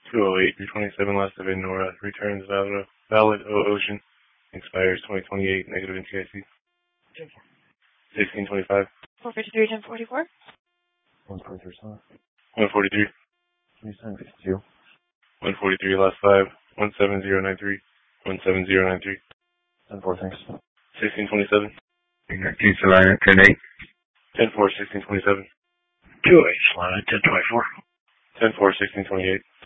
208 327 last of Nora. Returns valid Ocean. Expires 2028. Negative NTIC. 1625. 453 1044. 143. 143. 2752. 143 last 5. 17093. 17093. 10-4, thanks. 1627. 19 Salina 10-8. 10-4 1627. 2-8 Salina 10-24. 10-4 1628.